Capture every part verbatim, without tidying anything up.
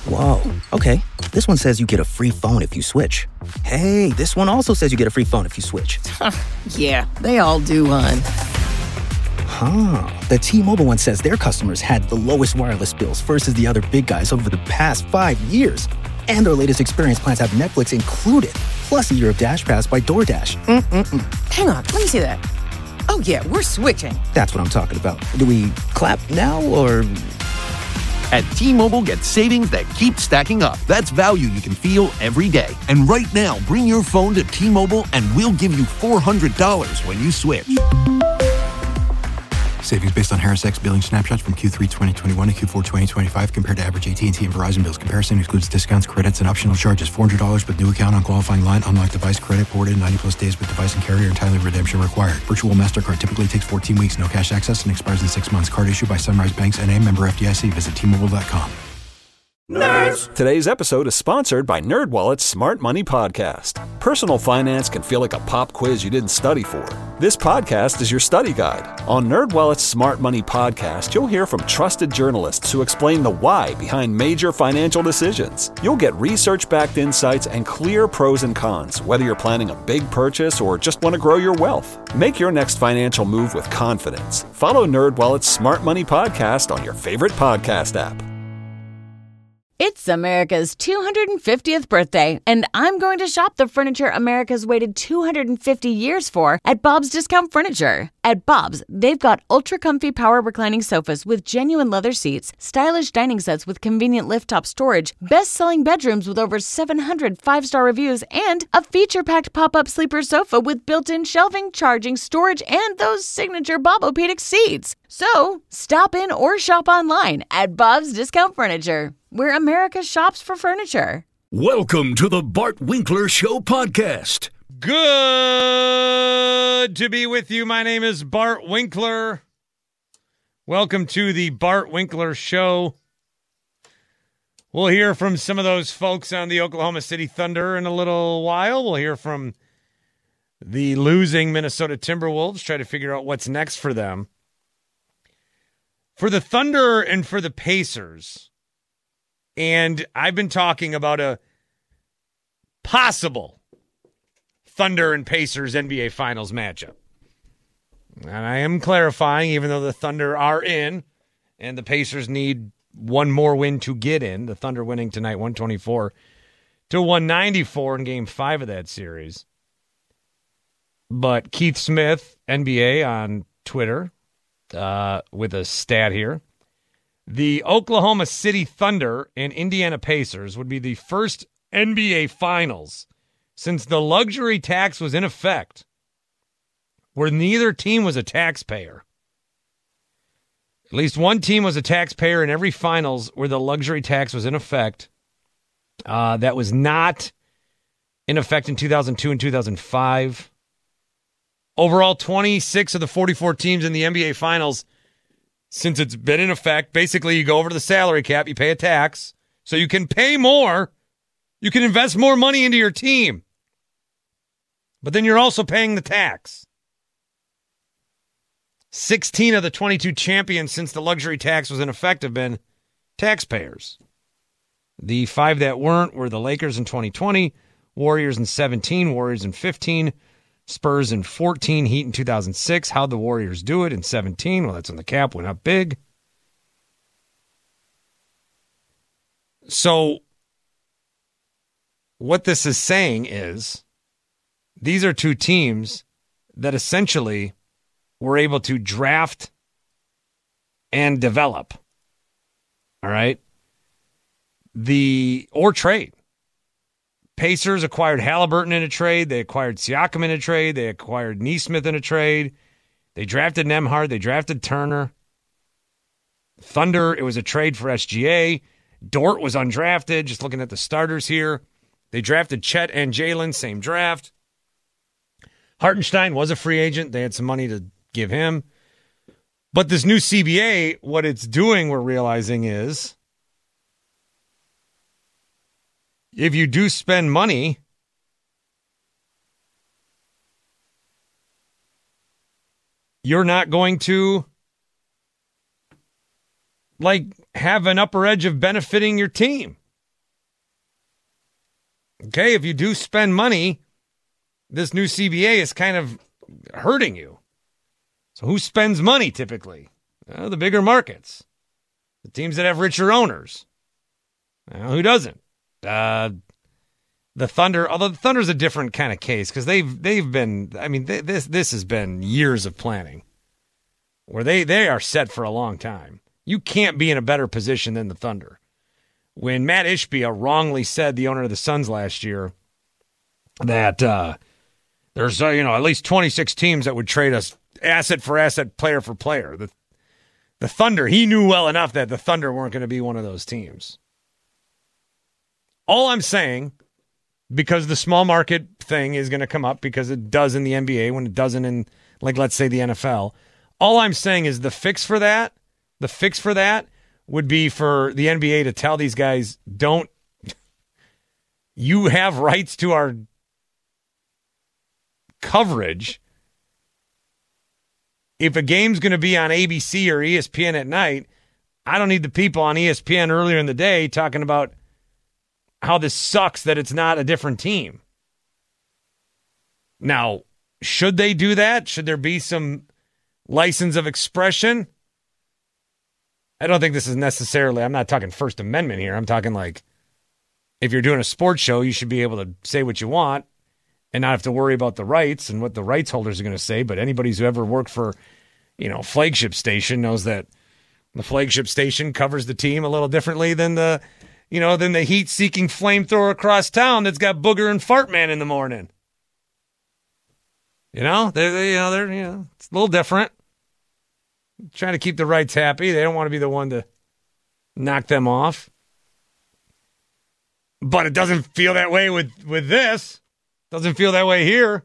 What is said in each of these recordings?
Whoa, okay. This one says you get a free phone if you switch. Hey, this one also says you get a free phone if you switch. Yeah, they all do, hon. Huh. The T-Mobile one says their customers had the lowest wireless bills versus the other big guys over the past five years. And their latest experience plans have Netflix included, plus a year of Dash Pass by DoorDash. Mm-mm-mm. Hang on, let me see that. Oh, yeah, we're switching. That's what I'm talking about. Do we clap now, or...? At T-Mobile, get savings that keep stacking up. That's value you can feel every day. And right now, bring your phone to T-Mobile and we'll give you four hundred dollars when you switch. Savings based on Harris X billing snapshots from Q three twenty twenty-one to Q four twenty twenty-five compared to average A T and T and Verizon bills. Comparison excludes discounts, credits, and optional charges. four hundred dollars with new account on qualifying line. Unlocked device credit ported ninety plus days with device and carrier and timely redemption required. Virtual MasterCard typically takes fourteen weeks. No cash access and expires in six months. Card issued by Sunrise Banks N A, member F D I C. Visit T Mobile dot com. Nerds! Today's episode is sponsored by NerdWallet's Smart Money Podcast. Personal finance can feel like a pop quiz you didn't study for. This podcast is your study guide. On NerdWallet's Smart Money Podcast, you'll hear from trusted journalists who explain the why behind major financial decisions. You'll get research-backed insights and clear pros and cons, whether you're planning a big purchase or just want to grow your wealth. Make your next financial move with confidence. Follow NerdWallet's Smart Money Podcast on your favorite podcast app. It's America's two hundred fiftieth birthday, and I'm going to shop the furniture America's waited two hundred fifty years for at Bob's Discount Furniture. At Bob's, they've got ultra-comfy power reclining sofas with genuine leather seats, stylish dining sets with convenient lift-top storage, best-selling bedrooms with over seven hundred five-star reviews, and a feature-packed pop-up sleeper sofa with built-in shelving, charging, storage, and those signature Bobopedic seats. So, stop in or shop online at Bob's Discount Furniture, where America shops for furniture. Welcome to the Bart Winkler Show podcast. Good to be with you. My name is Bart Winkler. Welcome to the Bart Winkler Show. We'll hear from some of those folks on the Oklahoma City Thunder in a little while. We'll hear from the losing Minnesota Timberwolves, try to figure out what's next for them. For the Thunder and for the Pacers, and I've been talking about a possible Thunder and Pacers N B A Finals matchup. And I am clarifying, even though the Thunder are in and the Pacers need one more win to get in, the Thunder winning tonight one twenty-four to one ninety-four in game five of that series. But Keith Smith, N B A on Twitter, uh, with a stat here. The Oklahoma City Thunder and Indiana Pacers would be the first N B A Finals since the luxury tax was in effect, where neither team was a taxpayer. At least one team was a taxpayer in every Finals where the luxury tax was in effect. Uh, that was not in effect in two thousand two and two thousand five. Overall, twenty-six of the forty-four teams in the N B A Finals, since it's been in effect, basically you go over to the salary cap, you pay a tax, so you can pay more, you can invest more money into your team, but then you're also paying the tax. sixteen of the twenty-two champions since the luxury tax was in effect have been taxpayers. The five that weren't were the Lakers in twenty twenty, Warriors in seventeen, Warriors in fifteen, Spurs in fourteen, Heat in two thousand six. How'd the Warriors do it in seventeen? Well, that's when the cap went up big. So what this is saying is these are two teams that essentially were able to draft and develop. All right? The or trade. Pacers acquired Halliburton in a trade. They acquired Siakam in a trade. They acquired Nesmith in a trade. They drafted Nembhard. They drafted Turner. Thunder, it was a trade for S G A. Dort was undrafted, just looking at the starters here. They drafted Chet and Jalen, same draft. Hartenstein was a free agent. They had some money to give him. But this new C B A, what it's doing, we're realizing, is if you do spend money, you're not going to, like, have an upper edge of benefiting your team. Okay, if you do spend money, this new C B A is kind of hurting you. So who spends money typically? Well, the bigger markets. The teams that have richer owners. Well, who doesn't? Uh, the Thunder, although the Thunder's a different kind of case because they've they've been, I mean, they, this this has been years of planning where they, they are set for a long time. You can't be in a better position than the Thunder. When Matt Ishbia wrongly said, the owner of the Suns last year, that uh, there's uh, you know at least twenty-six teams that would trade us asset for asset, player for player. The the Thunder, he knew well enough that the Thunder weren't going to be one of those teams. All I'm saying, because the small market thing is going to come up because it does in the N B A when it doesn't in, like, let's say the N F L. All I'm saying is the fix for that, the fix for that would be for the N B A to tell these guys, don't, you have rights to our coverage. If a game's going to be on A B C or E S P N at night, I don't need the people on E S P N earlier in the day talking about how this sucks that it's not a different team. Now, should they do that? Should there be some license of expression? I don't think this is necessarily, I'm not talking First Amendment here. I'm talking like, if you're doing a sports show, you should be able to say what you want and not have to worry about the rights and what the rights holders are going to say. But anybody who's ever worked for, you know, flagship station knows that the flagship station covers the team a little differently than the, you know, than the heat-seeking flamethrower across town that's got Booger and Fart Man in the morning. You know, they're, they, you know, they're, you know, it's a little different. Trying to keep the rights happy. They don't want to be the one to knock them off. But it doesn't feel that way with, with this. Doesn't feel that way here.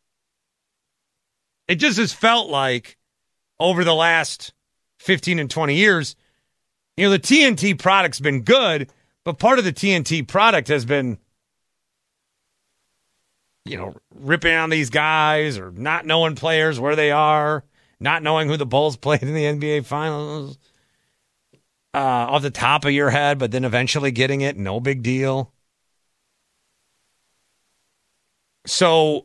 It just has felt like over the last fifteen and twenty years, you know, the T N T product's been good, but part of the T N T product has been, you know, ripping on these guys or not knowing players where they are. Not knowing who the Bulls played in the N B A Finals uh, off the top of your head, but then eventually getting it, no big deal. So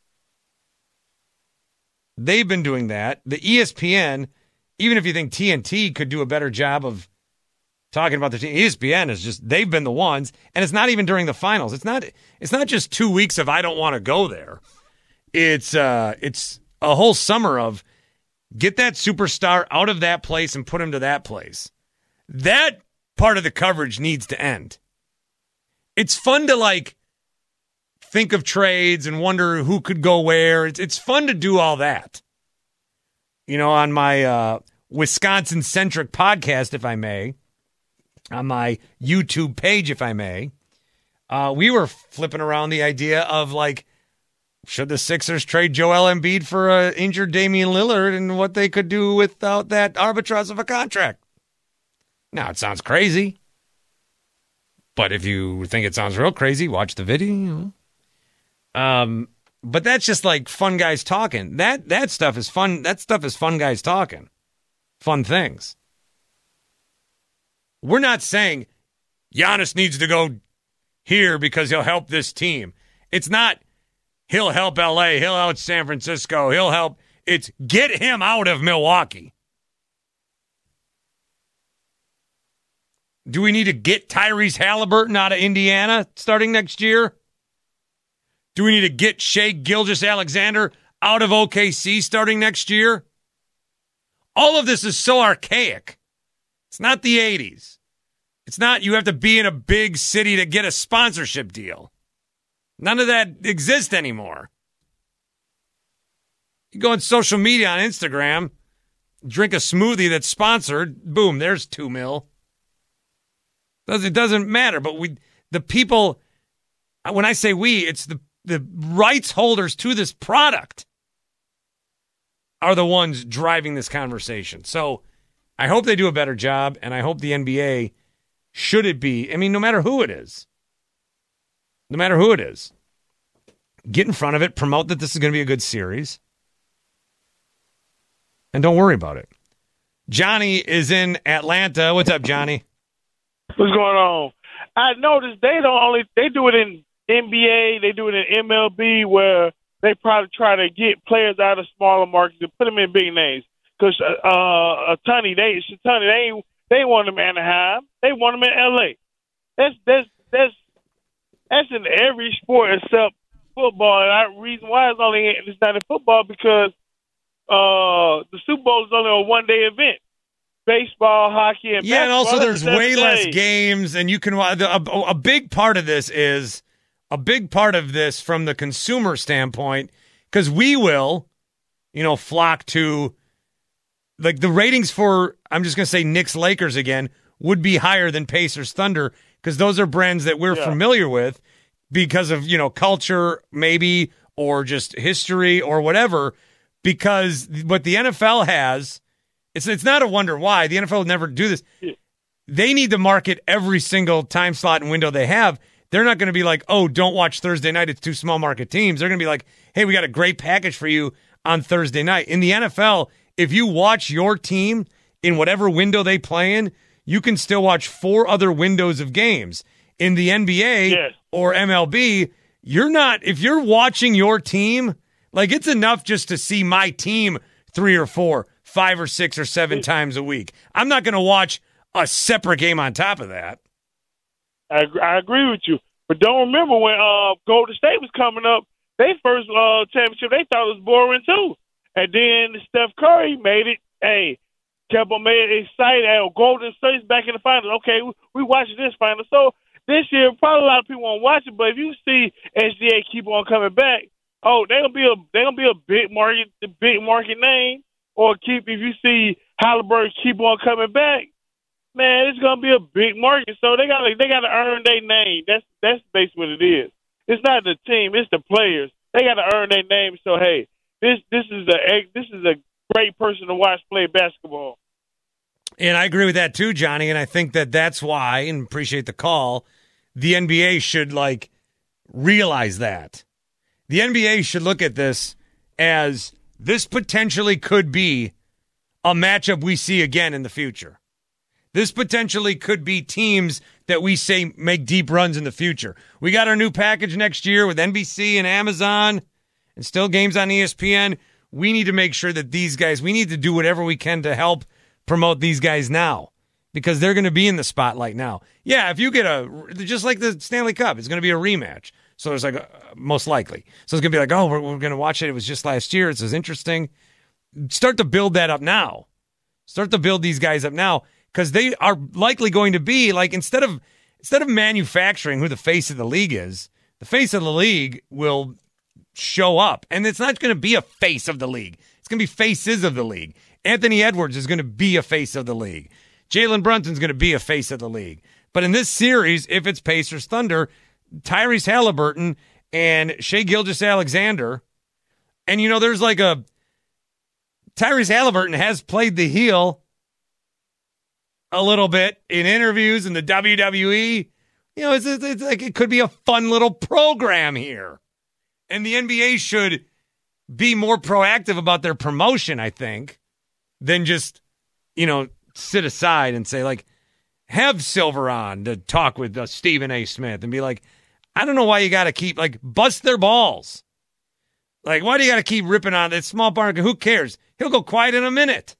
they've been doing that. The E S P N, even if you think T N T could do a better job of talking about the team, E S P N is just, they've been the ones, and it's not even during the finals. It's not It's not just two weeks of I don't want to go there. It's uh, it's a whole summer of get that superstar out of that place and put him to that place. That part of the coverage needs to end. It's fun to, like, think of trades and wonder who could go where. It's it's fun to do all that. You know, on my uh, Wisconsin-centric podcast, if I may, on my YouTube page, if I may, uh, we were flipping around the idea of, like, should the Sixers trade Joel Embiid for an injured Damian Lillard and what they could do without that albatross of a contract? Now, it sounds crazy, but if you think it sounds real crazy, watch the video. Um, but that's just like fun guys talking. That that stuff is fun. That stuff is fun guys talking. Fun things. We're not saying Giannis needs to go here because he'll help this team. It's not he'll help L A, he'll help San Francisco, he'll help. It's get him out of Milwaukee. Do we need to get Tyrese Halliburton out of Indiana starting next year? Do we need to get Shai Gilgeous-Alexander out of O K C starting next year? All of this is so archaic. It's not the eighties. It's not you have to be in a big city to get a sponsorship deal. None of that exists anymore. You go on social media on Instagram, drink a smoothie that's sponsored, boom, there's two mil. It doesn't matter, but we, the people, when I say we, it's the, the rights holders to this product are the ones driving this conversation. So I hope they do a better job, and I hope the N B A, should it be, I mean, no matter who it is, no matter who it is, get in front of it, promote that this is going to be a good series, and don't worry about it. Johnny is in Atlanta. What's up, Johnny? What's going on? I noticed they don't only they do it in N B A, they do it in M L B, where they probably try to get players out of smaller markets and put them in big names. Because uh, uh, Tony, they, Tony, they ain't, they ain't want them in Anaheim. They want them in L A. That's that's that's that's in every sport except football. And the reason why it's only it's not in football because uh, the Super Bowl is only a one day event. Baseball, hockey, and yeah, and also there's way days. less games, and you can a, a big part of this is a big part of this from the consumer standpoint because we will, you know, flock to like the ratings for I'm just going to say Knicks Lakers again would be higher than Pacers Thunder because those are brands that we're yeah. familiar with because of you know culture maybe or just history or whatever. Because what the N F L has. It's it's not a wonder why. The N F L would never do this. They need to market every single time slot and window they have. They're not going to be like, oh, don't watch Thursday night. It's two small market teams. They're going to be like, hey, we got a great package for you on Thursday night. In the N F L, if you watch your team in whatever window they play in, you can still watch four other windows of games. In the N B A yes. or M L B, you're not, if you're watching your team, like it's enough just to see my team three or four. Five or six or seven times a week. I'm not going to watch a separate game on top of that. I, I agree with you. But don't remember when uh, Golden State was coming up, they first uh, championship, they thought it was boring too. And then Steph Curry made it, hey, kept on made it exciting. Hey, Golden State's back in the finals. Okay, we, we watching this final. So this year, probably a lot of people won't watch it, but if you see S G A keep on coming back, oh, they're going to be a they're gonna be a big market, big market name. Or keep if you see Halliburton keep on coming back, man, it's gonna be a big market. So they gotta they gotta earn their name. That's that's basically what it is. It's not the team, it's the players. They gotta earn their name. So hey, this this is a this is a great person to watch play basketball. And I agree with that too, Johnny. And I think that that's why, and appreciate the call, the N B A should like realize that. The N B A should look at this as this potentially could be a matchup we see again in the future. This potentially could be teams that we say make deep runs in the future. We got our new package next year with N B C and Amazon and still games on E S P N. We need to make sure that these guys, we need to do whatever we can to help promote these guys now because they're going to be in the spotlight now. Yeah, if you get a, just like the Stanley Cup, it's going to be a rematch. So it's like, uh, most likely. So it's going to be like, oh, we're, we're going to watch it. It was just last year. It's as interesting. Start to build that up now. Start to build these guys up now because they are likely going to be like, instead of instead of manufacturing who the face of the league is, the face of the league will show up. And it's not going to be a face of the league. It's going to be faces of the league. Anthony Edwards is going to be a face of the league. Jalen Brunson's going to be a face of the league. But in this series, if it's Pacers Thunder, Tyrese Halliburton and Shai Gilgeous-Alexander. And, you know, there's like a Tyrese Halliburton has played the heel a little bit in interviews in the W W E. You know, it's, it's, it's like it could be a fun little program here. And the N B A should be more proactive about their promotion, I think, than just, you know, sit aside and say, like, have Silver on to talk with uh, Stephen A. Smith and be like, I don't know why you got to keep, like, bust their balls. Like, why do you got to keep ripping on that small bar? Who cares? He'll go quiet in a minute.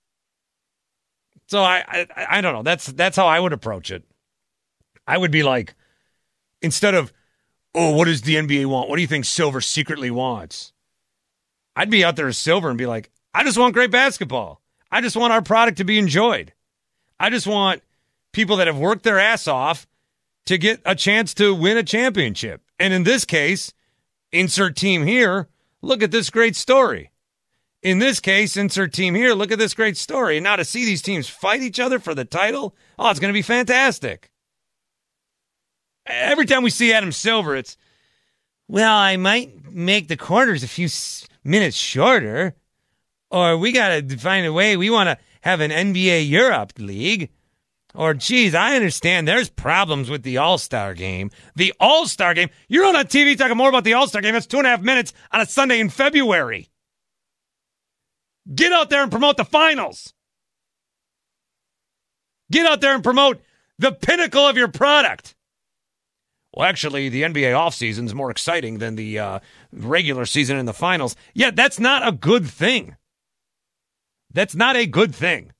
So I, I, I don't know. That's that's how I would approach it. I would be like, instead of, oh, what does the N B A want? What do you think Silver secretly wants? I'd be out there as Silver and be like, I just want great basketball. I just want our product to be enjoyed. I just want people that have worked their ass off to get a chance to win a championship. And in this case, insert team here, look at this great story. In this case, insert team here, look at this great story. And now to see these teams fight each other for the title, oh, it's going to be fantastic. Every time we see Adam Silver, it's, well, I might make the quarters a few minutes shorter, or we got to find a way. We want to have an N B A Europe league. Or, geez, I understand there's problems with the All-Star game. The All-Star game? You're on T V talking more about the All-Star game. That's two and a half minutes on a Sunday in February. Get out there and promote the finals. Get out there and promote the pinnacle of your product. well, actually, the N B A offseason is more exciting than the uh, regular season in the finals. Yeah, that's not a good thing. That's not a good thing.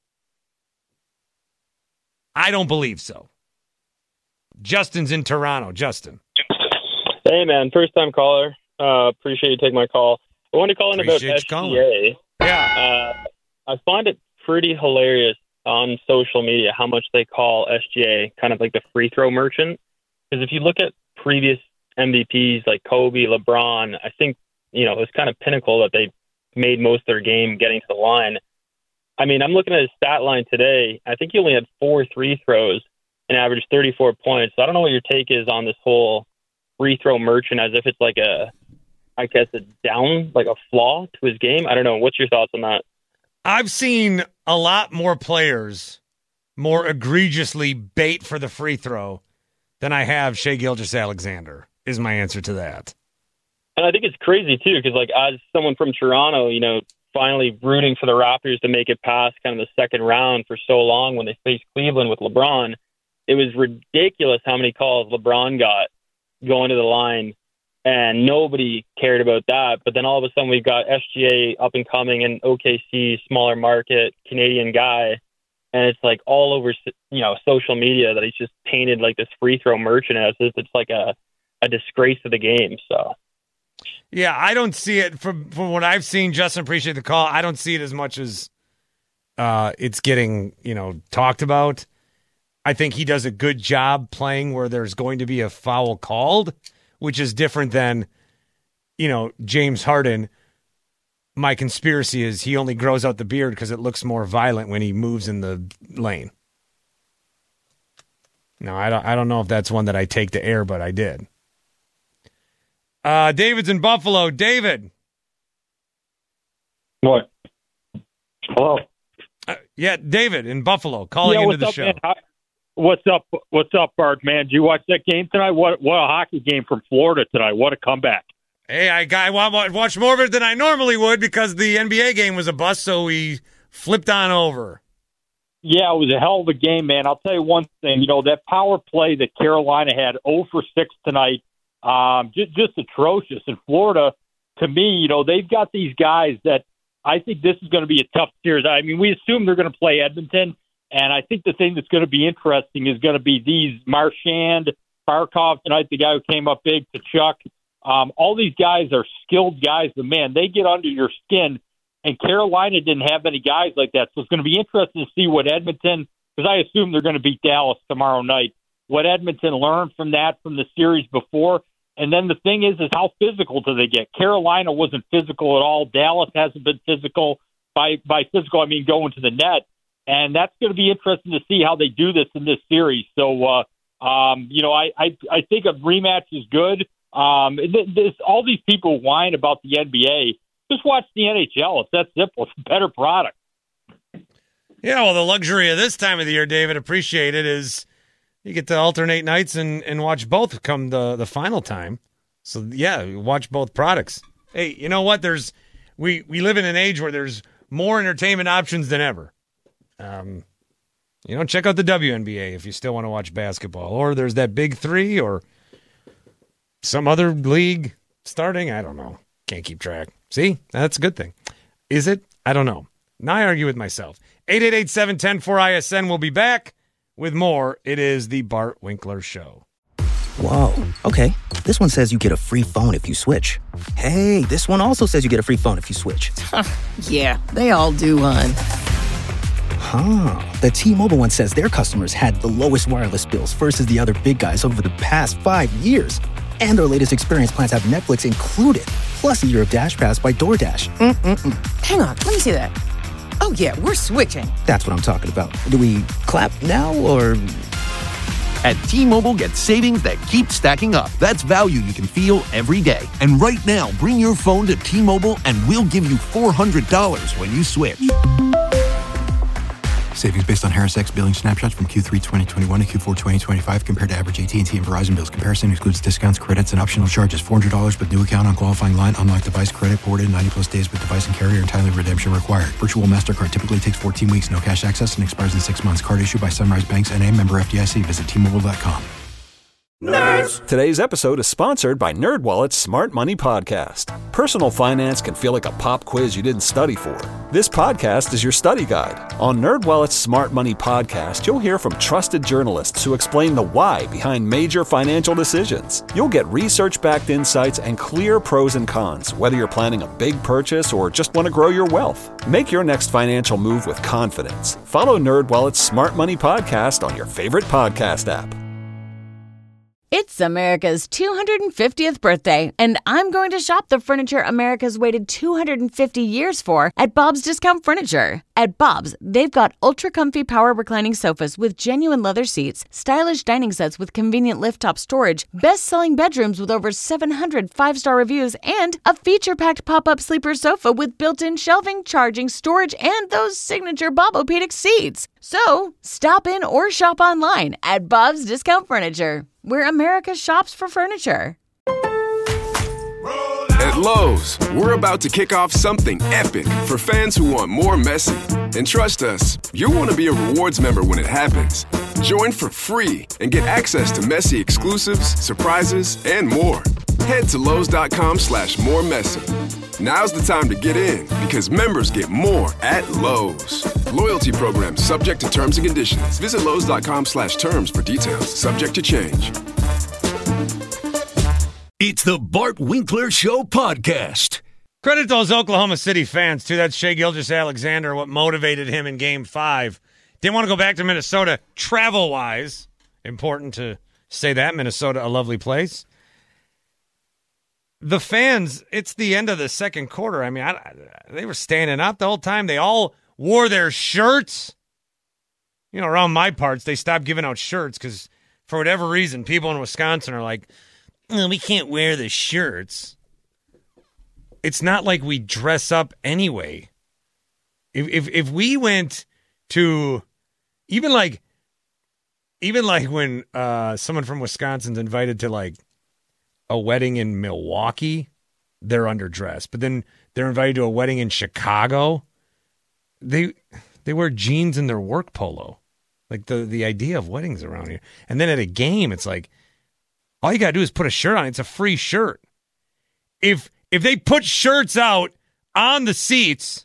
I don't believe so. Justin's in Toronto. Justin. Hey, man. First-time caller. Uh, appreciate you taking my call. I wanted to call in Appreciate about S G A. Yeah. Uh, I find it pretty hilarious on social media how much they call S G A kind of like the free throw merchant. Because if you look at previous M V Ps like Kobe, LeBron, I think, you know, it was kind of pinnacle that they made most of their game getting to the line. I mean, I'm looking at his stat line today. I think he only had four free throws and averaged thirty-four points. So I don't know what your take is on this whole free throw merchant, as if it's like a, I guess, a down, like a flaw to his game. I don't know. What's your thoughts on that? I've seen a lot more players more egregiously bait for the free throw than I have Shai Gilgeous-Alexander, is my answer to that. And I think it's crazy, too, because, like, as someone from Toronto, you know, finally rooting for the Raptors to make it past kind of the second round for so long when they faced Cleveland with LeBron, it was ridiculous how many calls LeBron got going to the line, and nobody cared about that. But then all of a sudden we've got S G A up and coming and O K C, smaller market, Canadian guy, and it's like all over, you know, social media that he's just painted like this free throw merchant as if it's like a, a disgrace to the game. So, yeah, I don't see it from from what I've seen. Justin, appreciate the call. I don't see it as much as uh, it's getting, you know, talked about. I think he does a good job playing where there's going to be a foul called, which is different than, you know, James Harden. My conspiracy is he only grows out the beard because it looks more violent when he moves in the lane. No, I don't. I don't know if that's one that I take to air, but I did. Uh, David's in Buffalo. David. What? Hello. Uh, yeah, David in Buffalo calling yeah, into the up, show. Man? What's up? What's up, Bart? Man, did you watch that game tonight? What what a hockey game from Florida tonight! What a comeback! Hey, I got I watched more of it than I normally would because the N B A game was a bust, so we flipped on over. Yeah, it was a hell of a game, man. I'll tell you one thing. You know, that power play that Carolina had zero for six tonight, um, just, just atrocious. In Florida, to me, you know, they've got these guys that I think this is going to be a tough series. I mean, we assume they're going to play Edmonton. And I think the thing that's going to be interesting is going to be these Marchand, Barkov tonight, the guy who came up big, Tkachuk. Um, all these guys are skilled guys, but, man, they get under your skin. And Carolina didn't have any guys like that. So it's going to be interesting to see what Edmonton, because I assume they're going to beat Dallas tomorrow night, what Edmonton learned from that from the series before. And then the thing is, is how physical do they get? Carolina wasn't physical at all. Dallas hasn't been physical. By, by physical, I mean going to the net. And that's going to be interesting to see how they do this in this series. So, uh, um, you know, I, I, I think a rematch is good. Um, this, all these people whine about the N B A. Just watch the N H L. It's that simple. It's a better product. Yeah, well, the luxury of this time of the year, David, appreciate it, is you get to alternate nights and, and watch both come the, the final time. So, yeah, watch both products. Hey, you know what? There's we, we live in an age where there's more entertainment options than ever. Um, you know, check out the W N B A if you still want to watch basketball. Or there's that Big Three or some other league starting. I don't know. Can't keep track. See? That's a good thing. Is it? I don't know. Now I argue with myself. eight eight eight, seven one zero, four I S N. We'll be back with more. It is the Bart Winkler Show. Whoa. Okay. This one says you get a free phone if you switch. Hey, this one also says you get a free phone if you switch. Yeah, they all do, hon. Huh. The T-Mobile one says their customers had the lowest wireless bills versus the other big guys over the past five years. And their latest experience plans have Netflix included, plus a year of Dash Pass by DoorDash. Mm-mm-mm. Hang on, let me see that. Oh, yeah, we're switching. That's what I'm talking about. Do we clap now, or...? At T-Mobile, get savings that keep stacking up. That's value you can feel every day. And right now, bring your phone to T-Mobile and we'll give you four hundred dollars when you switch. Savings based on Harris X billing snapshots from Q three twenty twenty-one to Q four twenty twenty-five compared to average A T and T and Verizon bills. Comparison excludes discounts, credits, and optional charges. four hundred dollars with new account on qualifying line. Unlocked device credit ported. ninety plus days with device and carrier. Entirely redemption required. Virtual MasterCard typically takes fourteen weeks. No cash access and expires in six months. Card issued by Sunrise Banks N A. Member F D I C. Visit T Mobile dot com. Nerds. Today's episode is sponsored by NerdWallet's Smart Money Podcast. Personal finance can feel like a pop quiz you didn't study for. This podcast is your study guide. On NerdWallet's Smart Money Podcast, you'll hear from trusted journalists who explain the why behind major financial decisions. You'll get research-backed insights and clear pros and cons, whether you're planning a big purchase or just want to grow your wealth. Make your next financial move with confidence. Follow NerdWallet's Smart Money Podcast on your favorite podcast app. It's America's two hundred fiftieth birthday, and I'm going to shop the furniture America's waited two hundred fifty years for at Bob's Discount Furniture. At Bob's, they've got ultra-comfy power reclining sofas with genuine leather seats, stylish dining sets with convenient lift-top storage, best-selling bedrooms with over seven hundred five-star reviews, and a feature-packed pop-up sleeper sofa with built-in shelving, charging, storage, and those signature Bobopedic seats. So, stop in or shop online at Bob's Discount Furniture, where America shops for furniture. At Lowe's, we're about to kick off something epic for fans who want more Messi. And trust us, you'll want to be a rewards member when it happens. Join for free and get access to Messi exclusives, surprises, and more. Head to Lowe's.com slash more Messi. Now's the time to get in because members get more at Lowe's. Loyalty program subject to terms and conditions. Visit Lowe's.com slash terms for details. Subject to change. It's the Bart Winkler Show podcast. Credit to those Oklahoma City fans, too. That's Shai Gilgeous-Alexander, what motivated him in Game five. Didn't want to go back to Minnesota travel-wise. Important to say that. Minnesota, a lovely place. The fans, it's the end of the second quarter. I mean, I, they were standing up the whole time. They all wore their shirts. You know, around my parts, they stopped giving out shirts because for whatever reason, people in Wisconsin are like, oh, we can't wear the shirts. It's not like we dress up anyway. If if if we went to even like even like when uh, someone from Wisconsin's invited to like a wedding in Milwaukee, they're underdressed. But then they're invited to a wedding in Chicago. They they wear jeans and their work polo. Like the, the idea of weddings around here. And then at a game, it's like, all you got to do is put a shirt on. It's a free shirt. If if they put shirts out on the seats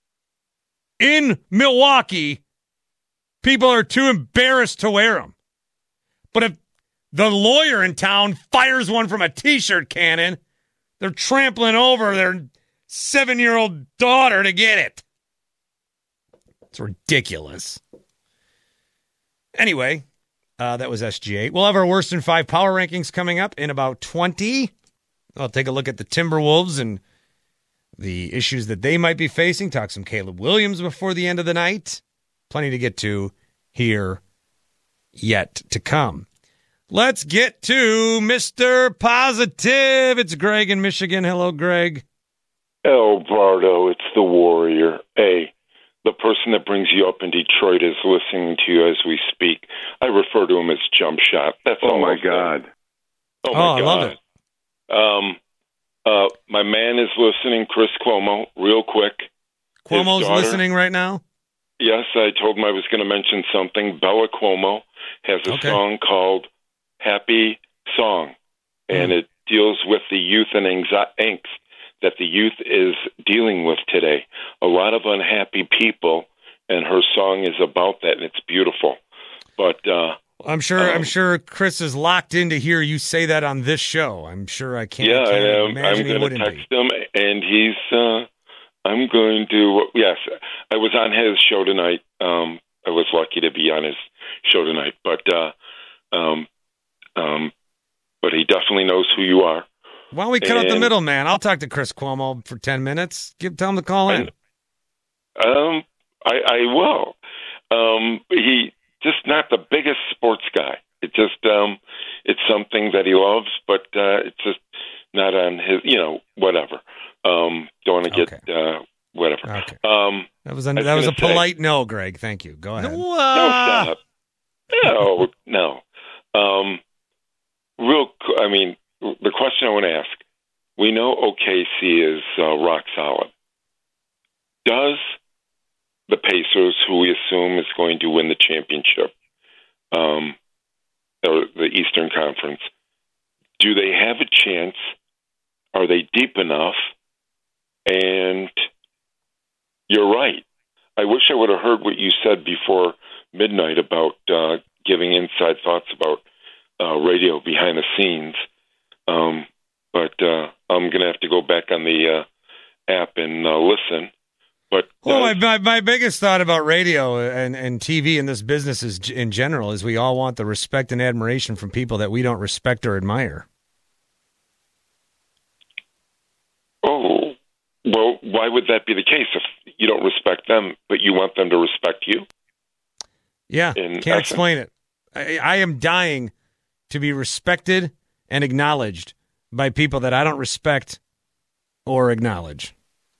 in Milwaukee, people are too embarrassed to wear them. But if the lawyer in town fires one from a T-shirt cannon, they're trampling over their seven-year-old daughter to get it. It's ridiculous. Anyway, uh, that was S G A. We'll have our worst in five power rankings coming up in about twenty. I'll take a look at the Timberwolves and the issues that they might be facing. Talk some Caleb Williams before the end of the night. Plenty to get to here yet to come. Let's get to Mister Positive. It's Greg in Michigan. Hello, Greg. El Bardo, it's the Warrior. Hey, the person that brings you up in Detroit is listening to you as we speak. I refer to him as Jump Shot. That's oh all my I'm God. saying. Oh, Oh, my I God. love it. Um, uh, my man is listening, Chris Cuomo, real quick. His Cuomo's daughter- listening right now? Yes, I told him I was going to mention something. Bella Cuomo has a Okay. song called Happy Song, and Mm. it deals with the youth and anxi- angst that the youth is dealing with today. A lot of unhappy people, and her song is about that, and it's beautiful. But uh, I'm sure. Um, I'm sure Chris is locked in to hear you say that on this show. I'm sure I can't. yeah, can't and, um, imagine I'm he going to wouldn't text be. him, and he's. Uh, I'm going to. Yes, I was on his show tonight. Um, I was lucky to be on his show tonight, but uh, um, um, but he definitely knows who you are. Why don't we cut out the And- middleman? I'll talk to Chris Cuomo for ten minutes. Give tell him to call in. Um, I, I will. Um, he just not the biggest sports guy. It just um, it's something that he loves, but uh, it's just not on his. You know, whatever. Um, don't want to get uh, whatever. Okay. Um, That was a, I was that was a gonna say- polite no, Greg. Thank you. Go ahead. No, stop. No, no. Um, real. qu- I mean, the question I want to ask. We know O K C is uh, rock solid. Does the Pacers, who we assume is going to win the championship, um, or the Eastern Conference. Do they have a chance? Are they deep enough? And you're right. I wish I would have heard what you said before midnight about uh, giving inside thoughts about uh, radio behind the scenes. Um, but uh, I'm going to have to go back on the uh, app and uh, listen. But uh, well, my, my my biggest thought about radio and, and T V and this business is, in general is we all want the respect and admiration from people that we don't respect or admire. Oh, well, why would that be the case if you don't respect them, but you want them to respect you? Yeah, can't essence? explain it. I, I am dying to be respected and acknowledged by people that I don't respect or acknowledge.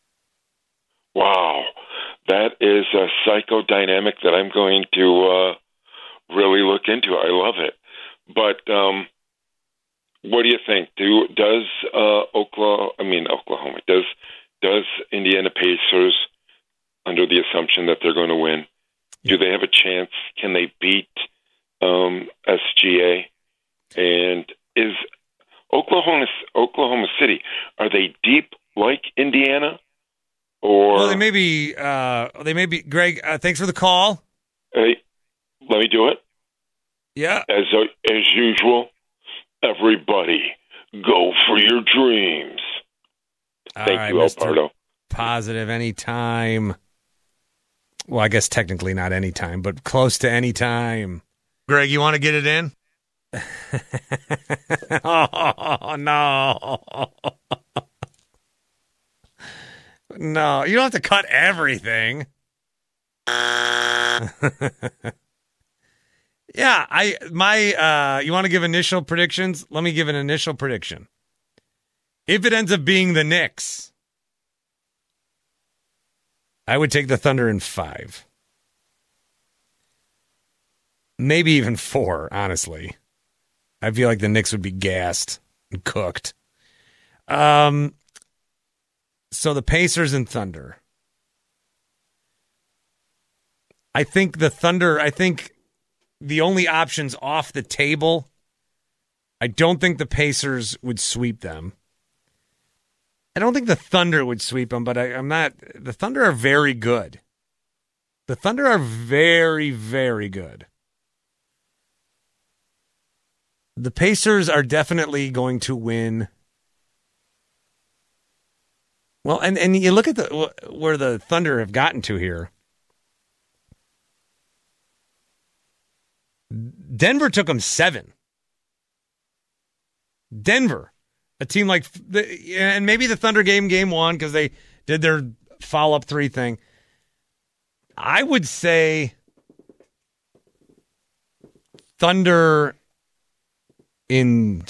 Wow, that is a psychodynamic that I'm going to uh, really look into. I love it. But um, what do you think? Do does uh, Oklahoma? I mean Oklahoma. Does does Indiana Pacers, under the assumption that they're going to win, do they have a chance? Can they beat um, S G A? And is Oklahoma Oklahoma City, are they deep like Indiana? Or well, they may be. Uh, they may be. Greg, uh, thanks for the call. Hey, let me do it. Yeah. As uh, as usual, everybody go for your dreams. All Thank right, you, Mister Alberto. Positive anytime. Well, I guess technically not anytime, but close to any time. Greg, you want to get it in? Oh, no. No, you don't have to cut everything. Yeah, I my uh you want to give initial predictions? Let me give an initial prediction. If it ends up being the Knicks, I would take the Thunder in five. Maybe even four, honestly. I feel like the Knicks would be gassed and cooked. Um So the Pacers and Thunder. I think the Thunder, I think the only options off the table, I don't think the Pacers would sweep them. I don't think the Thunder would sweep them, but I, I'm not, the Thunder are very good. The Thunder are very, very good. The Pacers are definitely going to win. Well, and, and you look at the where the Thunder have gotten to here. Denver took them seven. Denver, a team like, and maybe the Thunder game game one because they did their follow-up three thing. I would say Thunder in...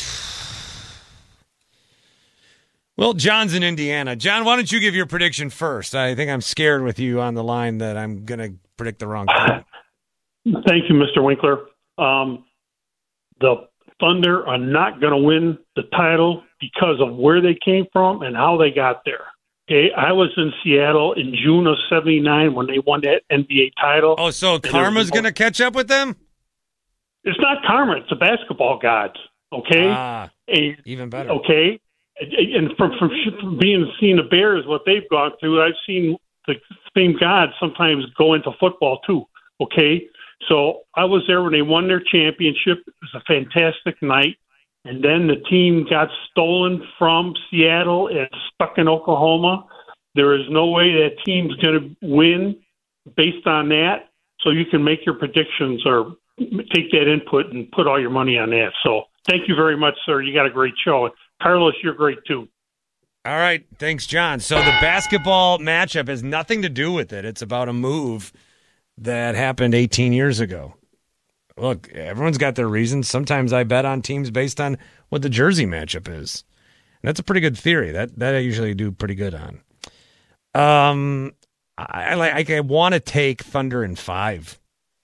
Well, John's in Indiana. John, why don't you give your prediction first? I think I'm scared with you on the line that I'm going to predict the wrong thing. Thank you, Mister Winkler. Um, the Thunder are not going to win the title because of where they came from and how they got there. Okay, I was in Seattle in June of seventy-nine when they won that N B A title. Oh, so karma's going to catch up with them? It's not karma. It's the basketball gods. Okay? Ah, and, even better. Okay? And from, from being seeing the Bears, what they've gone through, I've seen the same gods sometimes go into football too. Okay, so I was there when they won their championship. It was a fantastic night, and then the team got stolen from Seattle and stuck in Oklahoma. There is no way that team's going to win based on that. So you can make your predictions or take that input and put all your money on that. So thank you very much, sir. You got a great show. Carlos, you're great, too. All right. Thanks, John. So the basketball matchup has nothing to do with it. It's about a move that happened eighteen years ago. Look, everyone's got their reasons. Sometimes I bet on teams based on what the jersey matchup is. And that's a pretty good theory. That that I usually do pretty good on. Um, I like. I, I want to take Thunder in five.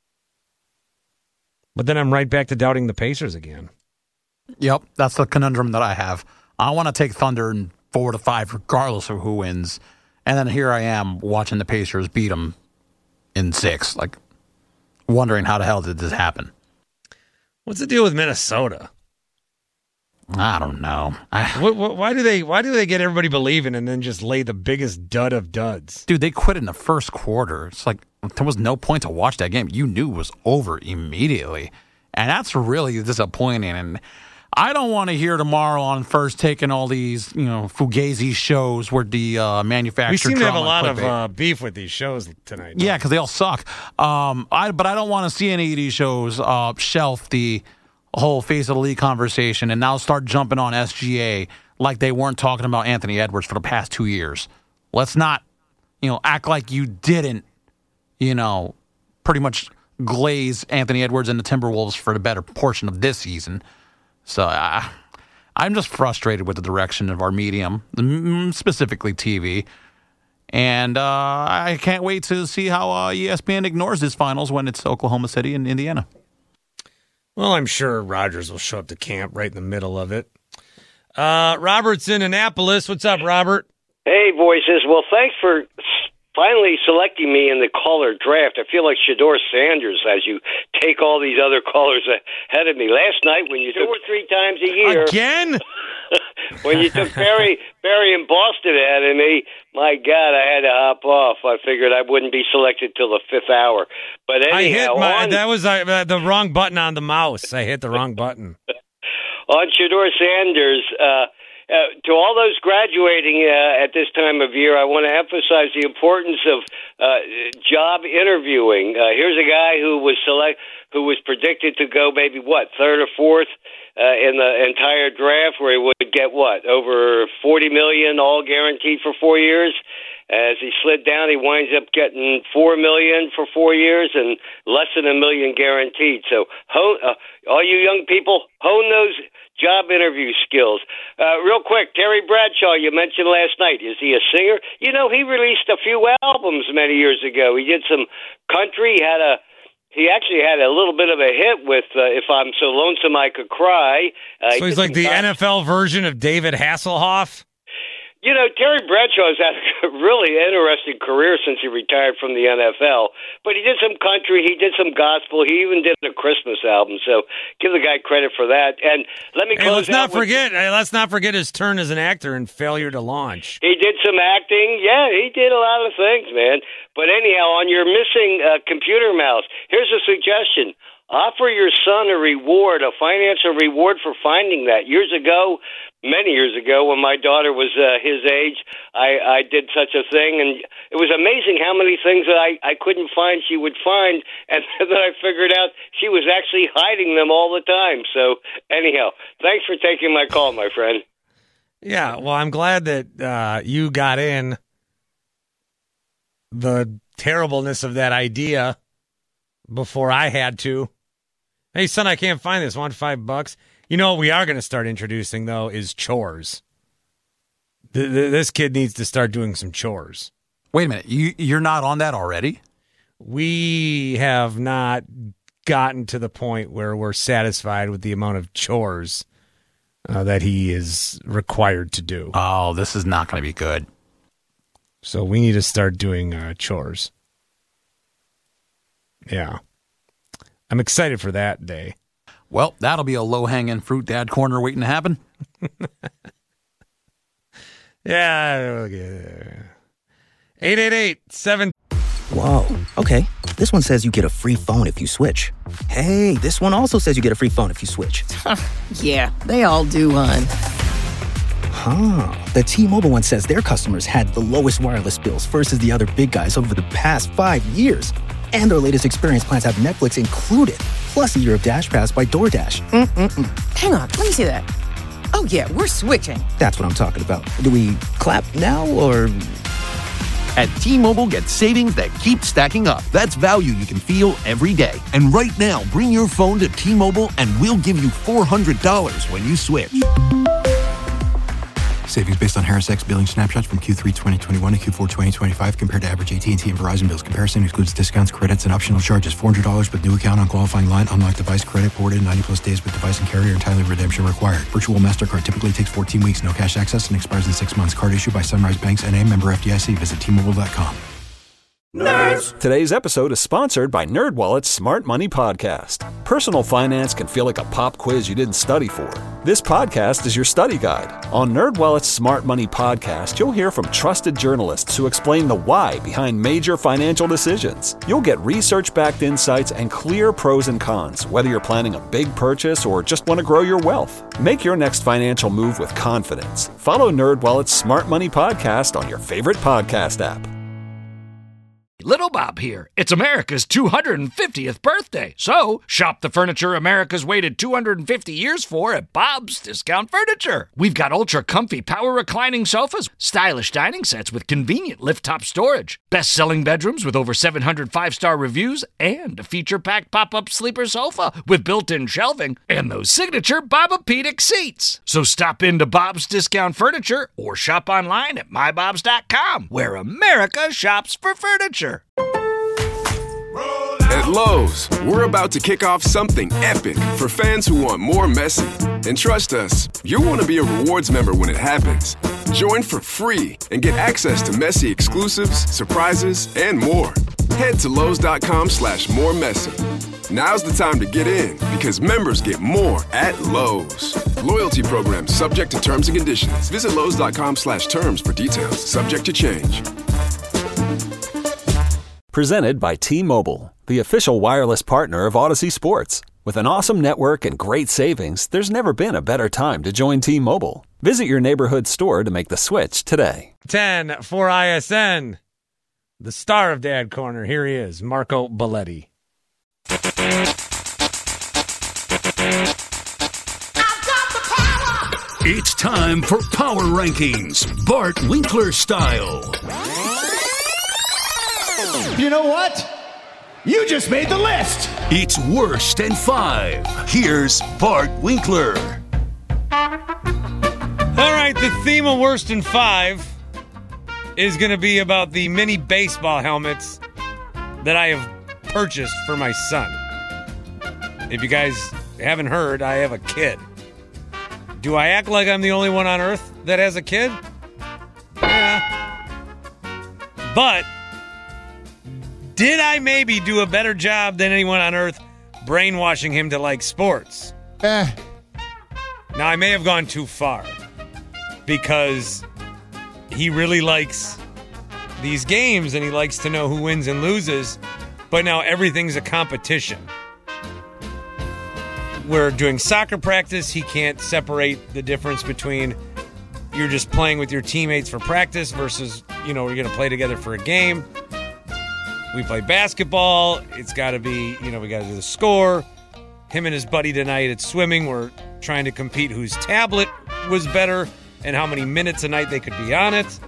But then I'm right back to doubting the Pacers again. Yep, that's the conundrum that I have. I want to take Thunder in four to five, regardless of who wins, and then here I am watching the Pacers beat them in six, like wondering how the hell did this happen. What's the deal with Minnesota? I don't know. I, what, what, why do they Why do they get everybody believing and then just lay the biggest dud of duds? Dude, they quit in the first quarter. It's like there was no point to watch that game. You knew it was over immediately. And that's really disappointing. And I don't want to hear tomorrow on First taking all these, you know, fugazi shows where the uh, manufacturer. We seem to have a lot of uh, beef with these shows tonight. Yeah, because they all suck. Um, I but I don't want to see any of these shows uh, shelf the whole face of the league conversation and now start jumping on S G A like they weren't talking about Anthony Edwards for the past two years. Let's not, you know, act like you didn't, you know, pretty much glaze Anthony Edwards and the Timberwolves for the better portion of this season. So I, I'm just frustrated with the direction of our medium, specifically T V. And uh, I can't wait to see how uh, E S P N ignores this finals when it's Oklahoma City and Indiana. Well, I'm sure Rodgers will show up to camp right in the middle of it. Uh, Robert's in Annapolis. What's up, Robert? Hey, voices. Well, thanks for finally selecting me in the caller draft. I feel like Shedeur Sanders as you take all these other callers ahead of me. Last night when you two took or three times a year. Again? When you took Barry, Barry in Boston ahead of me, my God, I had to hop off. I figured I wouldn't be selected till the fifth hour. But anyhow, I hit my, on, that was uh, the wrong button on the mouse. I hit the wrong button. On Shedeur Sanders, uh, Uh, to all those graduating uh, at this time of year, I want to emphasize the importance of uh, job interviewing. Uh, here's a guy who was select, who was predicted to go maybe what third or fourth uh, in the entire draft, where he would get what over forty million, all guaranteed for four years. As he slid down, he winds up getting four million for four years and less than a million guaranteed. So, hone, uh, all you young people, hone those job interview skills. Uh, real quick, Terry Bradshaw, you mentioned last night. Is he a singer? You know, he released a few albums many years ago. He did some country. He had a. He actually had a little bit of a hit with uh, "If I'm So Lonesome I Could Cry." Uh, so he's like the N F L version of David Hasselhoff? You know, Terry Bradshaw's had a really interesting career since he retired from the N F L. But he did some country, he did some gospel, he even did a Christmas album. So give the guy credit for that. And let me hey, close let's not out with, forget. Hey, let's not forget his turn as an actor in Failure to Launch. He did some acting. Yeah, he did a lot of things, man. But anyhow, on your missing uh, computer mouse, here's a suggestion. Offer your son a reward, a financial reward for finding that. Years ago, many years ago, when my daughter was uh, his age, I, I did such a thing, and it was amazing how many things that I, I couldn't find she would find, and then I figured out she was actually hiding them all the time. So anyhow, thanks for taking my call, my friend. Yeah, well, I'm glad that uh, you got in the terribleness of that idea before I had to. Hey, son, I can't find this. Want five bucks? You know what we are going to start introducing, though, is chores. Th- th- this kid needs to start doing some chores. Wait a minute. You, you're not on that already? We have not gotten to the point where we're satisfied with the amount of chores uh, that he is required to do. Oh, this is not going to be good. So we need to start doing uh, chores. Yeah. I'm excited for that day. Well, that'll be a low-hanging fruit dad corner waiting to happen. Yeah. eight eight eight seven Whoa, okay. This one says you get a free phone if you switch. Hey, this one also says you get a free phone if you switch. Yeah, they all do, hon. Huh. The T-Mobile one says their customers had the lowest wireless bills versus the other big guys over the past five years. And their latest experience plans have Netflix included, plus a year of Dash Pass by DoorDash. Mm-mm-mm. Hang on, let me see that. Oh, yeah, we're switching. That's what I'm talking about. Do we clap now, or...? At T-Mobile, get savings that keep stacking up. That's value you can feel every day. And right now, bring your phone to T-Mobile and we'll give you four hundred dollars when you switch. Savings based on Harris X billing snapshots from Q three twenty twenty-one to Q four twenty twenty-five compared to average A T and T and Verizon bills. Comparison excludes discounts, credits, and optional charges. four hundred dollars with new account on qualifying line. Unlocked device credit ported. ninety plus days with device and carrier. Entirely redemption required. Virtual MasterCard typically takes fourteen weeks. No cash access and expires in six months. Card issued by Sunrise Banks N A. Member F D I C. Visit T Mobile dot com. Nerds! Today's episode is sponsored by NerdWallet's Smart Money Podcast. Personal finance can feel like a pop quiz you didn't study for. This podcast is your study guide. On NerdWallet's Smart Money Podcast, you'll hear from trusted journalists who explain the why behind major financial decisions. You'll get research-backed insights and clear pros and cons, whether you're planning a big purchase or just want to grow your wealth. Make your next financial move with confidence. Follow NerdWallet's Smart Money Podcast on your favorite podcast app. Little Bob here. It's America's two hundred fiftieth birthday. So, shop the furniture America's waited two hundred fifty years for at Bob's Discount Furniture. We've got ultra-comfy power reclining sofas, stylish dining sets with convenient lift-top storage, best-selling bedrooms with over seven hundred five-star reviews, and a feature-packed pop-up sleeper sofa with built-in shelving, and those signature Bobapedic seats. So stop into Bob's Discount Furniture or shop online at my bobs dot com, where America shops for furniture. At Lowe's, we're about to kick off something epic for fans who want more Messi. And trust us, you'll want to be a rewards member when it happens. Join for free and get access to Messi exclusives, surprises, and more. Head to Lowe's.com slash more Messi. Now's the time to get in because members get more at Lowe's. Loyalty program subject to terms and conditions. Visit Lowe's.com slash terms for details. Subject to change. Presented by T-Mobile, the official wireless partner of Odyssey Sports. With an awesome network and great savings, there's never been a better time to join T-Mobile. Visit your neighborhood store to make the switch today. ten for I S N. The star of Dad Corner. Here he is, Marco Belletti. It's time for Power Rankings, Bart Winkler style. You know what? You just made the list. It's worst and five. Here's Bart Winkler. All right, the theme of worst and five is going to be about the mini baseball helmets that I have purchased for my son. If you guys haven't heard, I have a kid. Do I act like I'm the only one on earth that has a kid? Yeah. But did I maybe do a better job than anyone on earth brainwashing him to like sports? Eh. Now, I may have gone too far because he really likes these games and he likes to know who wins and loses, but now everything's a competition. We're doing soccer practice. He can't separate the difference between you're just playing with your teammates for practice versus, you know, we're going to play together for a game. We play basketball. It's got to be, you know, we got to do the score. Him and his buddy tonight at swimming were trying to compete whose tablet was better and how many minutes a night they could be on it.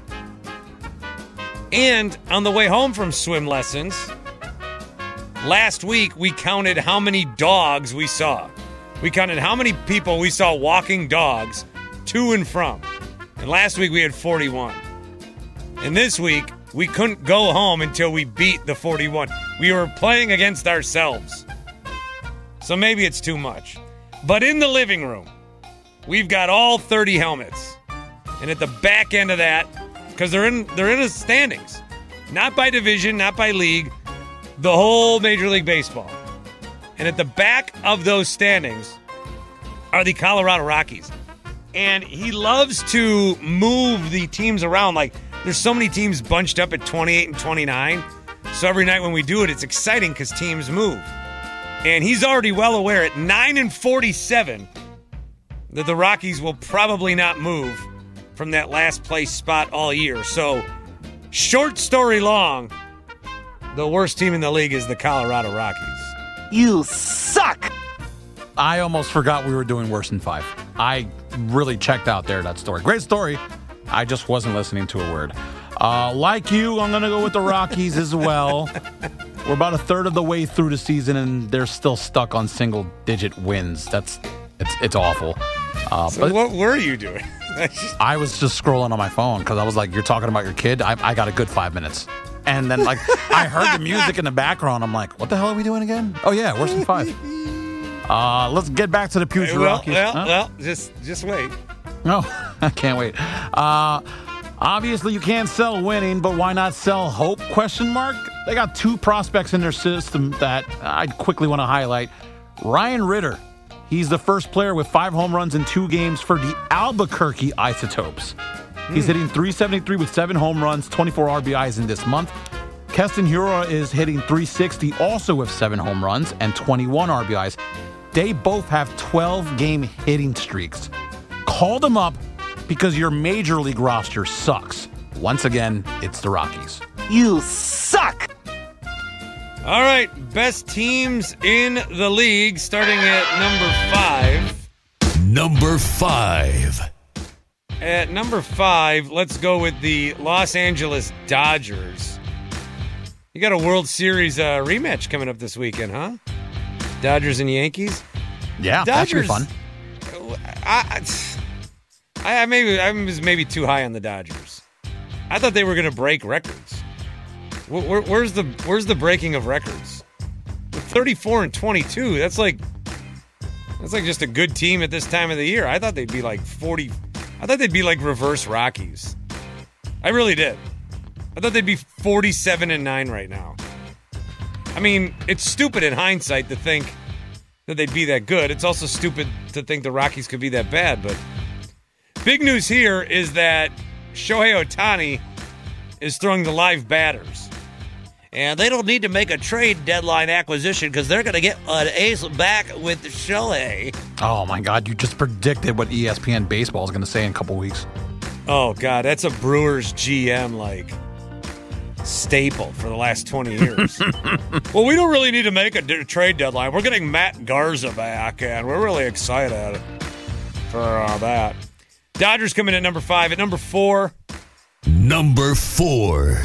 And on the way home from swim lessons, last week we counted how many dogs we saw. We counted how many people we saw walking dogs to and from. And last week we had forty-one. And this week we couldn't go home until we beat the forty-one. We were playing against ourselves. So maybe it's too much. But in the living room, we've got all thirty helmets. And at the back end of that, because they're in they're in the standings. Not by division, not by league, the whole Major League Baseball. And at the back of those standings are the Colorado Rockies. And he loves to move the teams around. Like, there's so many teams bunched up at twenty-eight and twenty-nine. So every night when we do it, it's exciting because teams move. And he's already well aware at nine and forty-seven that the Rockies will probably not move from that last place spot all year. So, short story long, the worst team in the league is the Colorado Rockies. You suck! I almost forgot we were doing worse than five. I really checked out there, that story. Great story. I just wasn't listening to a word. Uh, like you, I'm going to go with the Rockies as well. We're about a third of the way through the season, and they're still stuck on single-digit wins. That's it's it's awful. Uh, so but what were you doing? I was just scrolling on my phone because I was like, you're talking about your kid? I, I got a good five minutes. And then, like, I heard the music in the background. I'm like, what the hell are we doing again? Oh, yeah, worse than five. Uh, let's get back to the Puget well, Rockies. Well, huh? well, just just wait. No, I can't wait. Uh, obviously, you can't sell winning, but why not sell hope? Question mark. They got two prospects in their system that I quickly want to highlight. Ryan Ritter. He's the first player with five home runs in two games for the Albuquerque Isotopes. He's mm. hitting three seventy-three with seven home runs, twenty-four R B Is in this month. Keston Hiura is hitting three sixty, also with seven home runs and twenty-one R B Is. They both have twelve-game hitting streaks. Call them up because your major league roster sucks. Once again, it's the Rockies. You suck! All right, best teams in the league, starting at number five. Number five. At number five, let's go with the Los Angeles Dodgers. You got a World Series uh, rematch coming up this weekend, huh? Dodgers and Yankees? Yeah, Dodgers, that should be be fun. I, I, I maybe I was maybe too high on the Dodgers. I thought they were going to break records. Where, where, where's the Where's the breaking of records? thirty-four and twenty-two. That's like that's like just a good team at this time of the year. I thought they'd be like forty. I thought they'd be like reverse Rockies. I really did. I thought they'd be forty-seven and nine right now. I mean, it's stupid in hindsight to think that they'd be that good. It's also stupid to think the Rockies could be that bad. But big news here is that Shohei Ohtani is throwing the live batters. And they don't need to make a trade deadline acquisition because they're going to get an ace back with Shohei. Oh, my God. You just predicted what E S P N Baseball is going to say in a couple weeks. Oh, God. That's a Brewers G M, like, staple for the last twenty years. Well, we don't really need to make a d- trade deadline. We're getting Matt Garza back, and we're really excited for uh, that. Dodgers coming in at number five. At number four. Number four.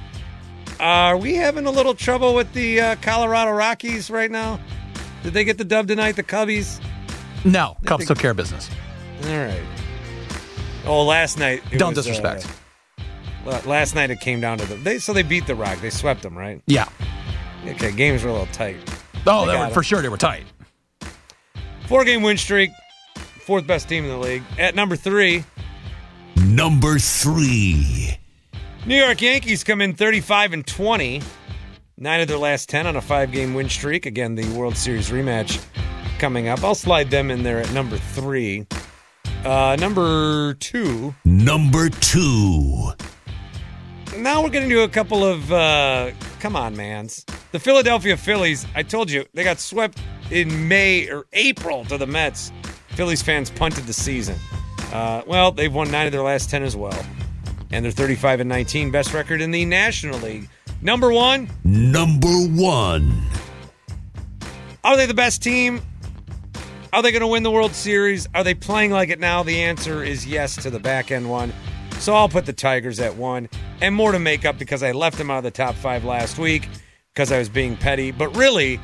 Are we having a little trouble with the uh, Colorado Rockies right now? Did they get the dub tonight, the Cubbies? No, Cubs think... took care of business. All right. Oh, last night. It Don't was, disrespect. Uh, last night it came down to them. They so they beat the Rock. They swept them, right? Yeah. Okay, games were a little tight. Oh, they were, for sure they were tight. Four-game win streak. Fourth best team in the league. At number three. Number three. New York Yankees come in thirty-five and twenty. Nine of their last ten on a five-game win streak. Again, the World Series rematch coming up. I'll slide them in there at number three. Uh, number two. Number two. Now we're getting to a couple of, uh, come on, mans. The Philadelphia Phillies, I told you, they got swept in May or April to the Mets. Phillies fans punted the season. Uh, well, they've won nine of their last ten as well. And they're thirty-five and nineteen, best record in the National League. Number one. Number one. Are they the best team? Are they going to win the World Series? Are they playing like it now? The answer is yes to the back end one. So I'll put the Tigers at one. And more to make up because I left them out of the top five last week because I was being petty. But really,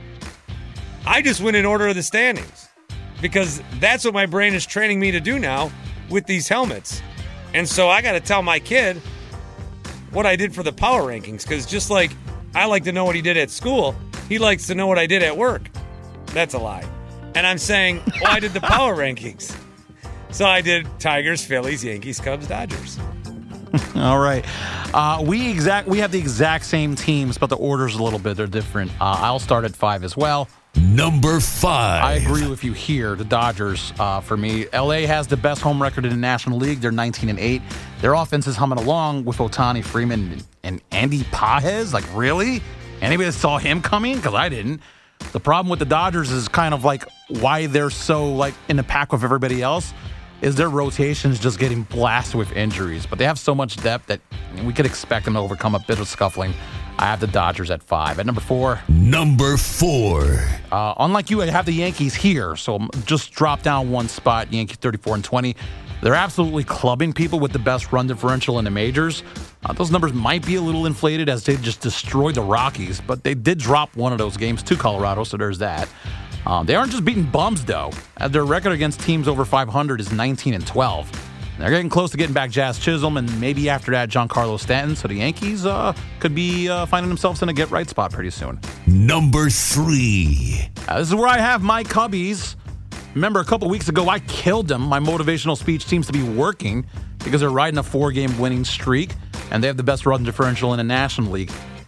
I just went in order of the standings because that's what my brain is training me to do now with these helmets. And so I got to tell my kid what I did for the power rankings because just like I like to know what he did at school, he likes to know what I did at work. That's a lie. And I'm saying, well, I did the power rankings. So I did Tigers, Phillies, Yankees, Cubs, Dodgers. All right. Uh, we exact we have the exact same teams, but the order's a little bit they're different. Uh, I'll start at five as well. Number five. I agree with you here. The Dodgers, uh, for me. L A has the best home record in the National League. They're nineteen and eight. Their offense is humming along with Ohtani, Freeman, and, and Andy Pages. Like, really? Anybody saw him coming? Because I didn't. The problem with the Dodgers is kind of like why they're so like in the pack with everybody else is their rotation's just getting blasted with injuries. But they have so much depth that we could expect them to overcome a bit of scuffling. I have the Dodgers at five. At number four. Number four. Uh, unlike you, I have the Yankees here. So just drop down one spot. Yankees thirty-four and twenty. They're absolutely clubbing people with the best run differential in the majors. Uh, those numbers might be a little inflated as they just destroyed the Rockies, but they did drop one of those games to Colorado, so there's that. Um, they aren't just beating bums, though. Uh, their record against teams over five hundred is nineteen and twelve. They're getting close to getting back Jazz Chisholm, and maybe after that, Giancarlo Stanton. So the Yankees uh, could be uh, finding themselves in a get-right spot pretty soon. Number three. Uh, this is where I have my Cubbies. Remember, a couple weeks ago, I killed them. My motivational speech seems to be working because they're riding a four-game winning streak, and they have the best run differential in the National League.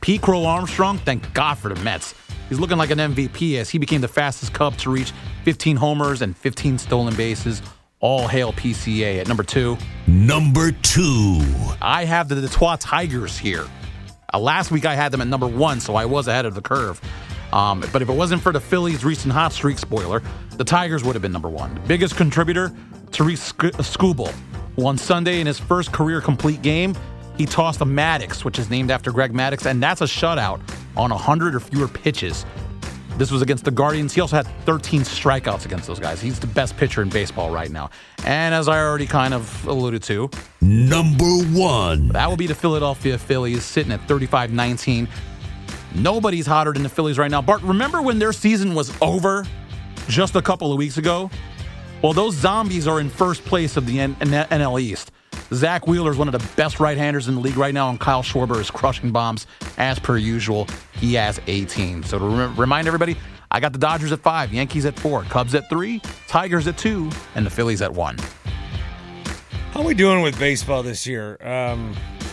Pete Crow Armstrong, thank God for the Mets. He's looking like an M V P as he became the fastest Cub to reach fifteen homers and fifteen stolen bases. All hail P C A at number two. Number two. I have the Detroit Tigers here. Uh, last week I had them at number one, so I was ahead of the curve. Um, but if it wasn't for the Phillies' recent hot streak spoiler, the Tigers would have been number one. The biggest contributor, Tariq Skubal, who on Sunday in his first career complete game, he tossed a Maddox, which is named after Greg Maddux, and that's a shutout on one hundred or fewer pitches. This was against the Guardians. He also had thirteen strikeouts against those guys. He's the best pitcher in baseball right now. And as I already kind of alluded to, number one. That will be the Philadelphia Phillies, sitting at thirty-five nineteen. Nobody's hotter than the Phillies right now. Bart, remember when their season was over just a couple of weeks ago? Well, those zombies are in first place of the N L East. Zach Wheeler is one of the best right-handers in the league right now, and Kyle Schwarber is crushing bombs as per usual. He has eighteen. So to rem- remind everybody, I got the Dodgers at five, Yankees at four, Cubs at three, Tigers at two, and the Phillies at one. How are we doing with baseball this year? Um,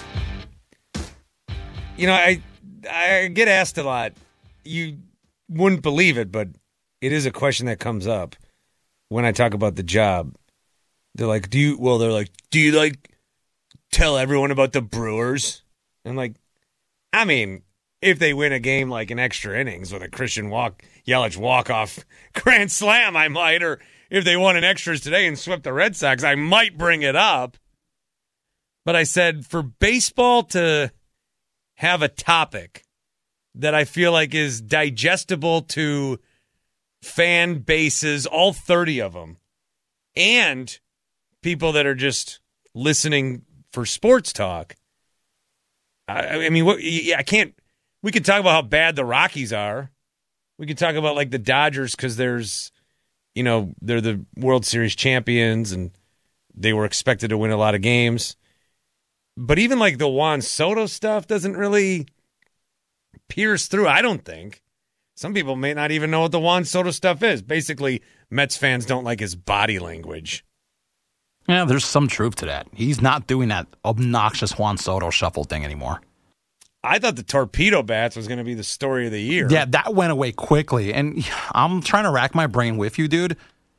you know, I I get asked a lot. You wouldn't believe it, but it is a question that comes up when I talk about the job. They're like, do you, well, they're like, do you like tell everyone about the Brewers? I'm like, I mean, if they win a game like in extra innings with a Christian walk, Yelich walk-off grand slam, I might. Or if they won in extras today and swept the Red Sox, I might bring it up. But I said, for baseball to have a topic that I feel like is digestible to fan bases, all thirty of them, and people that are just listening for sports talk. I, I mean, what, I can't. We could talk about how bad the Rockies are. We could talk about like the Dodgers because there's, you know, they're the World Series champions and they were expected to win a lot of games. But even like the Juan Soto stuff doesn't really pierce through. I don't think. Some people may not even know what the Juan Soto stuff is. Basically, Mets fans don't like his body language. Yeah, there's some truth to that. He's not doing that obnoxious Juan Soto shuffle thing anymore. I thought the torpedo bats was going to be the story of the year. Yeah, that went away quickly. And I'm trying to rack my brain with you, dude.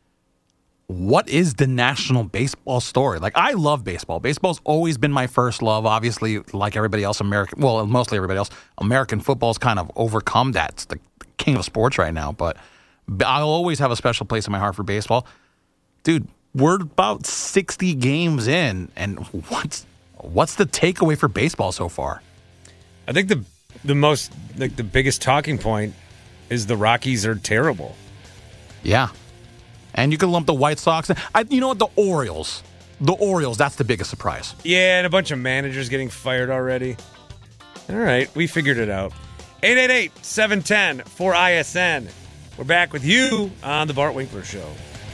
What is the national baseball story? Like, I love baseball. Baseball's always been my first love. Obviously, like everybody else, American, well, mostly everybody else, American football's kind of overcome that. It's the king of sports right now. But I'll always have a special place in my heart for baseball. Dude, we're about sixty games in, and what's what's the takeaway for baseball so far? I think the the most like the biggest talking point is the Rockies are terrible. Yeah, and you can lump the White Sox. I, you know what? The Orioles, the Orioles. That's the biggest surprise. Yeah, and a bunch of managers getting fired already. All right, we figured it out. eight eight eight, seven one zero, four I S N. We're back with you on the Bart Winkler Show.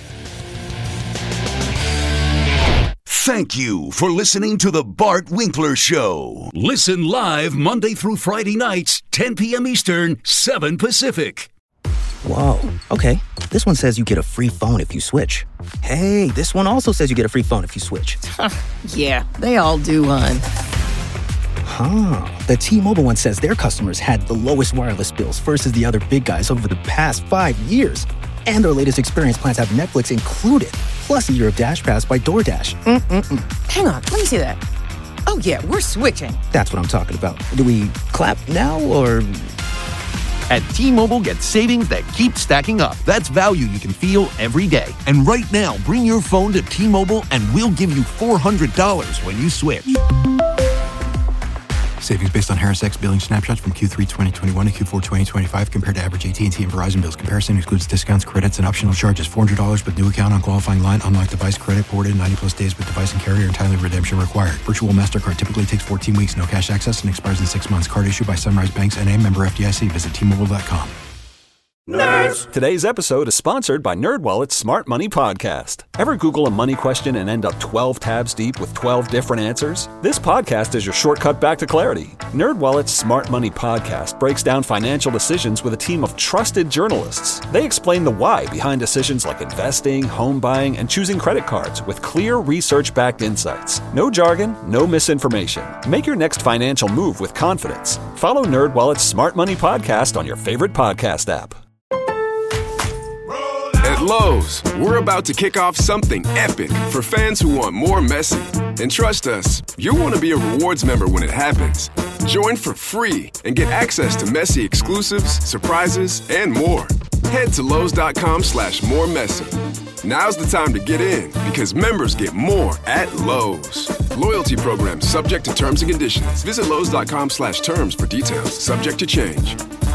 Thank you for listening to the Bart Winkler Show. Listen live Monday through Friday nights, ten p.m. Eastern, seven Pacific. Whoa, okay. This one says you get a free phone if you switch. Hey, this one also says you get a free phone if you switch. Yeah, they all do, hon. Huh. The T-Mobile one says their customers had the lowest wireless bills versus the other big guys over the past five years. And their latest experience plans have Netflix included, plus a year of Dash Pass by DoorDash. Mm-mm-mm. Hang on, let me see that. Oh, yeah, we're switching. That's what I'm talking about. Do we clap now, or...? At T-Mobile, get savings that keep stacking up. That's value you can feel every day. And right now, bring your phone to T-Mobile and we'll give you four hundred dollars when you switch. Savings based on Harris X billing snapshots from Q three twenty twenty-one to Q four twenty twenty-five compared to average A T and T and Verizon bills. Comparison excludes discounts, credits, and optional charges. four hundred dollars with new account on qualifying line. Unlocked device credit ported. ninety plus days with device and carrier. Entirely redemption required. Virtual MasterCard typically takes fourteen weeks. No cash access and expires in six months. Card issued by Sunrise Banks N A. Member F D I C. Visit T Mobile dot com. Nerds! Today's episode is sponsored by NerdWallet's Smart Money Podcast. Ever Google a money question and end up twelve tabs deep with twelve different answers? This podcast is your shortcut back to clarity. NerdWallet's Smart Money Podcast breaks down financial decisions with a team of trusted journalists. They explain the why behind decisions like investing, home buying, and choosing credit cards with clear research-backed insights. No jargon, no misinformation. Make your next financial move with confidence. Follow NerdWallet's Smart Money Podcast on your favorite podcast app. At Lowe's, we're about to kick off something epic for fans who want more Messi. And trust us, you'll want to be a rewards member when it happens. Join for free and get access to Messi exclusives, surprises, and more. Head to Lowe's.com slash more Messi. Now's the time to get in because members get more at Lowe's. Loyalty program subject to terms and conditions. Visit Lowe's.com slash terms for details. Subject to change.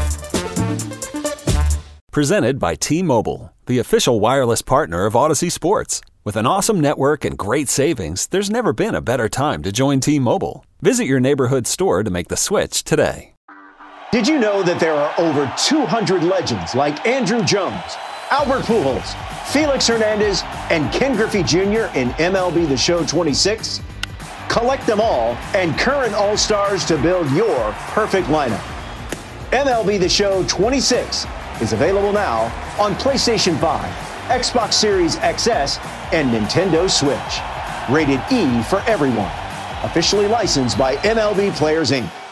Presented by T-Mobile, the official wireless partner of Odyssey Sports. With an awesome network and great savings, there's never been a better time to join T-Mobile. Visit your neighborhood store to make the switch today. Did you know that there are over two hundred legends like Andrew Jones, Albert Pujols, Felix Hernandez, and Ken Griffey Junior in M L B The Show twenty-six? Collect them all and current All-Stars to build your perfect lineup. M L B The Show twenty-six is available now on PlayStation five, Xbox Series X S, and Nintendo Switch. Rated E for everyone. Officially licensed by M L B Players, Incorporated.